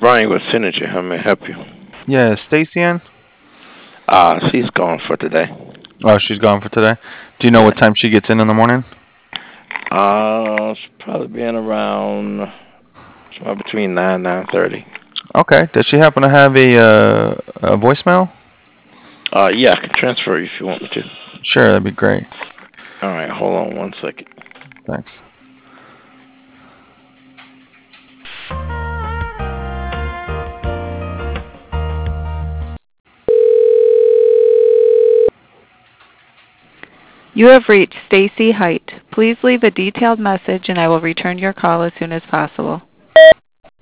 Brian with Synergy. How may I help you? Yeah, Stacy in? She's gone for today. Oh, she's gone for today. Do you know Yeah. what time she gets in the morning? She'll probably be in around somewhere between 9:30. Okay. Does she happen to have a voicemail? Yeah, I can transfer you if you want me to. Sure, that'd be great. All right, hold on one second. Thanks. You have reached Stacy Height. Please leave a detailed message and I will return your call as soon as possible.